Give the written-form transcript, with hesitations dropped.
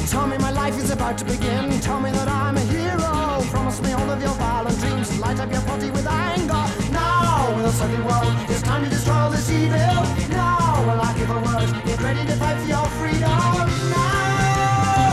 Tell me my life is about to begin. Tell me that I'm a hero. Promise me all of your violent dreams. Light up your body with anger. Now, with a sunny world, it's time to destroy this evil. Now, when I give a word, get ready to fight for your freedom. Now.